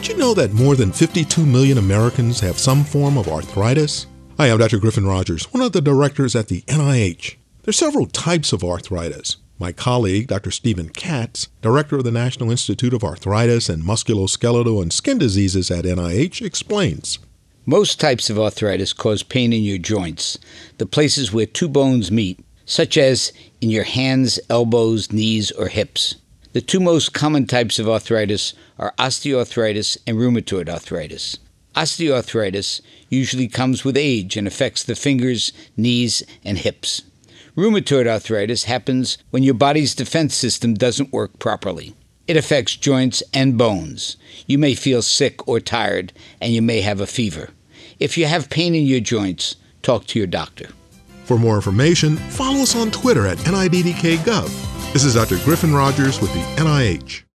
Did you know that more than 52 million Americans have some form of arthritis? Hi, I'm Dr. Griffin Rogers, one of the directors at the NIH. There are several types of arthritis. My colleague, Dr. Stephen Katz, director of the National Institute of Arthritis and Musculoskeletal and Skin Diseases at NIH, explains. Most types of arthritis cause pain in your joints, the places where two bones meet, such as in your hands, elbows, knees, or hips. The two most common types of arthritis are osteoarthritis and rheumatoid arthritis. Osteoarthritis usually comes with age and affects the fingers, knees, and hips. Rheumatoid arthritis happens when your body's defense system doesn't work properly. It affects joints and bones. You may feel sick or tired, and you may have a fever. If you have pain in your joints, talk to your doctor. For more information, follow us on Twitter at NIDDKGov. This is Dr. Griffin Rogers with the NIH.